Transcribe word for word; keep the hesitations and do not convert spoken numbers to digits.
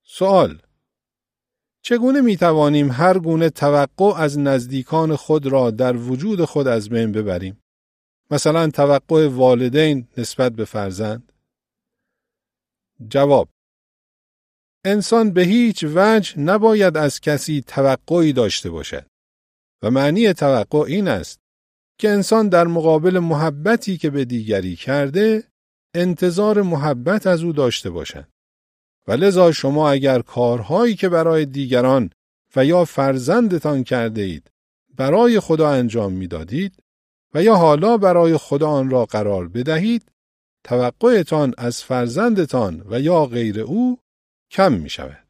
سوال: چگونه می توانیم هر گونه توقع از نزدیکان خود را در وجود خود از بین ببریم؟ مثلا توقع والدین نسبت به فرزند؟ جواب: انسان به هیچ وجه نباید از کسی توقعی داشته باشد و معنی توقع این است که انسان در مقابل محبتی که به دیگری کرده انتظار محبت از او داشته باشد. و لذا شما اگر کارهایی که برای دیگران و یا فرزندتان کرده اید برای خدا انجام می دادید و یا حالا برای خدا آن را قرار بدهید، توقعتان از فرزندتان و یا غیر او کم می شود.